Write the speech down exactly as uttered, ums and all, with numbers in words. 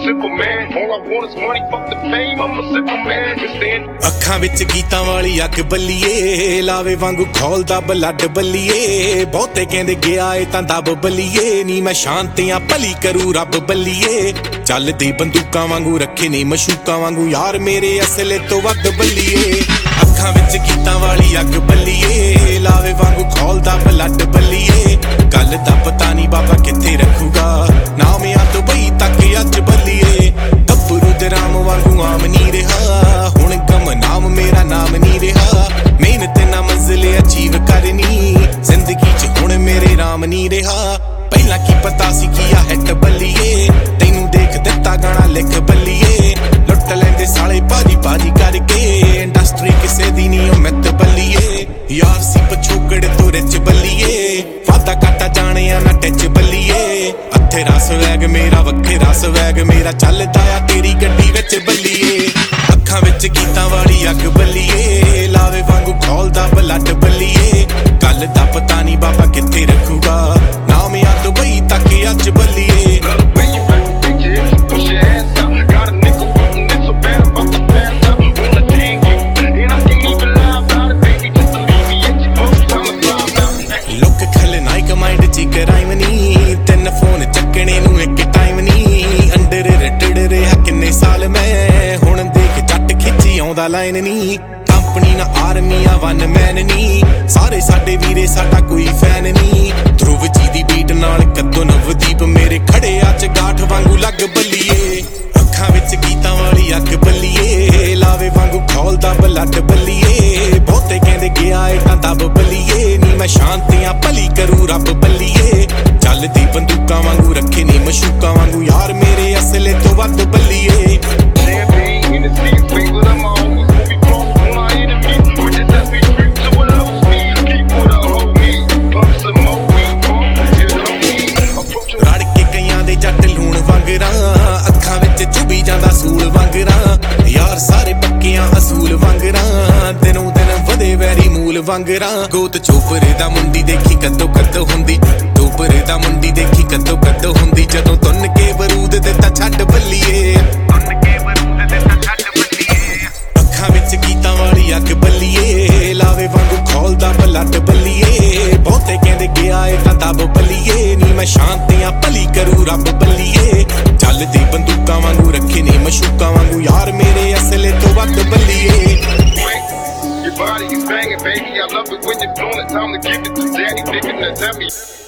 simple man. All I want is money, fuck the fame. I'm a simple man. Understand? ਅੱਖਾਂ ਵਿੱਚ ਗੀਤਾਂ ਵਾਲੀ ਅੱਗ ਬੱਲੀਏ, ਲਾਵੇ ਵਾਂਗੂ ਖੋਲਦਾ ਬਲੱਡ ਬੱਲੀਏ। ਬਹੁਤੇ ਕਹਿੰਦੇ ਗਿਆ ਏ ਤਾਂ ਦੱਬ ਬੱਲੀਏ, ਨੀ ਮੈਂ ਸ਼ਾਂਤੀਆਂ ਭਲੀ ਕਰੂ ਰੱਬ ਬੱਲੀਏ। ਚੱਲਦੀ ਬੰਦੂਕਾਂ ਵਾਂਗੂ ਰੱਖੇ ਨੀ ਮਸ਼ੂਕਾਂ ਵਾਂਗੂ ਯਾਰ ਮੇਰੇ ਅਸਲੇ ਤੋਂ ਵੱਧ ਬੱਲੀਏ। ਅੱਖਾਂ ਵਿੱਚ ਗੀਤਾਂ ਵਾਲੀ ਅੱਗ ਬੱਲੀਏ, ਲਾਵੇ ਵਾਂਗੂ ਖੋਲਦਾ ਬਲੱਡ ਬੱਲੀਏ। ਗੱਲ ਦਾ ਪਤਾ ਨੀ ਬਾਬਾ ਕਿੱਥੇ ਰੱਖੂਗਾ, ਨਾਮ ਆ ਦੁਬਈ ਤੱਕ ਅੱਜ ਬੱਲੀਏ। ਗੱਭਰੂ ਦੇ ਰਾਮ ਵਾਂਗੂ ਆਮ ਨੀ ਰਿਹਾ, ਹੁਣ ਗਮ ਨਾਮ ਮੇਰਾ ਨਾਮ ਨੀ ਰਿਹਾ। ਮਿਹਨਤ ਨਾ ਮੰਜ਼ਿਲ ਅਚੀਵ ਕਰਨੀ, ਜ਼ਿੰਦਗੀ ਚ ਹੁਣ ਮੇਰੇ ਰਾਮ ਨੀ ਰਿਹਾ। ਪਹਿਲਾਂ ਕੀ ਪਤਾ ਸੀ ਕੀ ਆ ਹਿੱਟ ਬੱਲੀਏ, ਤੈਨੂੰ ਦੇਖ ਦਿੱਤਾ ਗਾਣਾ ਲਿਖ ਬੱਲੀਏ। ਲੁੱਟ ਲੈਂਦੇ ਸਾਲੇ ਬਾਜੀ ਬਾਜੀ ਕਰਕੇ, ਇੰਡਸਟਰੀ ਕਿਸੇ ਦੀ ਨੀ ਉਹ ਮਿੱਤ ਬੱਲੀਏ। ਯਾਰ ਸੀ ਪਛੋਕੜ ਤੋਂ ਰਿਚ ਬੱਲੀਏ, ਵਾਦਾ ਕਾਟਾ ਜਾਣਿਆ ਨਾ ਟਿੱਚ ਬੱਲੀਏ। ਅੱਥੇ ਰਸ ਵੈਗ ਮੇਰਾ ਵੱਖੇ ਰਸ ਵੈਗ ਮੇਰਾ, ਚੱਲਦਾ ਆ ਤੇਰੀ ਗੱਡੀ ਵਿੱਚ ਬੱਲੀਏ। ਅੱਖਾਂ ਵਿੱਚ ਗੀਤਾਂ ਵਾਲੀ ਅੱਗ ਬੱਲੀਏ, ਲਾਵੇ ਵਾਂਗੂ ਖੋਲਦਾ ਬਲੱਡ ਬੱਲੀਏ। ਗੱਲ ਦਾ ਪਤਾ ਨੀ ਬਾਬਾ ਕਿੱਥੇ ਰੱਖੂਗਾ, ਨਾਮ ਆ ਦੁਬਈ ਤੱਕ ਅੱਜ ਬੱਲੀਏ। ਲੋਕ ਖਲਨਾਇਕ ਮਾਈਂਡ ਚ ਕਰਾਈਮ ਨੀ, ਤਿੰਨ ਫੋਨ ਚੱਕਣੇ ਨੂੰ ਇੱਕ ਟਾਈਮ ਨੀ। ਅੰਡਰ ਰੇਟਡ ਰਿਹਾ ਕਿੰਨੇ ਸਾਲ ਮੈਂ, ਹੁਣ ਦੇਖ ਜੱਟ ਖਿੱਚੀ ਆਉਂਦਾ ਲਾਈਨ ਨੀ। ਕੰਪਨੀ ਨਾ ਆਰਮੀ ਆ ਵਨ ਮੈਨ ਨੀ, ਸਾਰੇ ਸਾਡੇ ਵੀਰੇ ਸਾਡਾ ਕੋਈ ਫੈਨ ਨੀ। ਧਰੁਵ ਜੀ ਦੀ ਬੀਟ ਨਾਲ ਕੱਦੋਂ ਨਵਦੀਪ ਮੇਰੇ ਖੜੇ ਅੱਜ ਗਾਠ ਵਾਂਗੂ ਲੱਗ ਬੱਲੀਏ। ਅੱਖਾਂ ਵਿੱਚ ਗੀਤਾਂ ਵਾਲੀ ਅੱਗ ਬੱਲੀਏ, ਲਾਵੇ ਵਾਂਗੂ ਖੋਲਦਾ ਬਲੱਡ ਬੱਲੀਏ। ਬਹੁਤੇ ਕਹਿੰਦੇ ਗਿਆ ਏ ਤਾਂ ਦੱਬ ਬੱਲੀਏ, ਨੀ ਮੈਂ ਸ਼ਾਂਤੀਆਂ ਭਲੀ ਕਰੂ ਰੱਬ ਬੱਲੀਏ। ਚੱਲਦੀ ਬੰਦੂਕਾਂ ਵਾਂਗੂ ਰੱਖੇ ਨੀ ਮਸ਼ੂਕਾਂ ਵਾਂਗੂ ਯਾਰ ਮੇਰੇ ਅਸਲੇ ਤੋਂ ਵੱਧ ਬੱਲੀਏ। ਜੱਟ ਲੂਣ ਵਾਂਗਰਾਂ, ਅੱਖਾਂ ਵਿੱਚ ਚੁਬੀ ਜਾਂਦਾ ਸੂਲ ਵਾਂਗਰਾਂ। ਯਾਰ ਸਾਰੇ ਪੱਕਿਆਂ ਅਸੂਲ ਵਾਂਗਰਾਂ, ਦਿਨੋਂ ਦਿਨ ਵਧੇ ਵੈਰੀ ਮੂਲ ਵਾਂਗਰਾਂ। ਗੋਤ ਚੋਪਰੇ ਦਾ ਮੁੰਡੀ ਦੇਖੀ ਕਦੋਂ ਕਦੋਂ ਹੁੰਦੀ, ਚੋਪਰੇ ਦਾ ਮੁੰਡੀ ਦੇਖੀ ਕਦੋਂ ਕਦੋਂ ਹੁੰਦੀ। ਜਦੋਂ ਤੁੰਨ ਕੇ ਬਰੂਦ ਦਿੱਤਾ ਛੱਡ ਬੱਲੀਏ, ਤੁੰਨ ਕੇ ਬਰੂਦ ਦਿੱਤਾ ਛੱਡ ਬੱਲੀਏ। ਅੱਖਾਂ ਵਿੱਚ ਗੀਤਾਂ ਵਾਲੀ ਅੱਗ ਬੱਲੀਏ, ਲਾਵੇ ਵਾਂਗੂ ਖੋਲਦਾ ਬਲੱਡ ਬੱਲੀਏ। ਬਹੁਤੇ ਕਹਿੰਦੇ ਗਿਆ ਏ ਤਾਂ ਦੱਬ ਬੱਲੀਏ, ਨੀ ਮੈਂ ਸ਼ਾਂਤੀਆਂ ਭਲੀ ਕਰੂ ਰੱਬ ਬੱਲੀਏ। ਚੱਲਦੀ ਬੰਦੂਕਾਂ ਵਾਂਗੂ ਰੱਖੇ ਨੀ ਮਸ਼ੂਕਾਂ ਵਾਂਗੂ ਯਾਰ ਮੇਰੇ ਅਸਲੇ ਤੋਂ ਵੱਧ ਬੱਲੀਏ। Your body is banging, baby. I love it when you're doing it. Time to give it to daddy, nigga. Now tell me.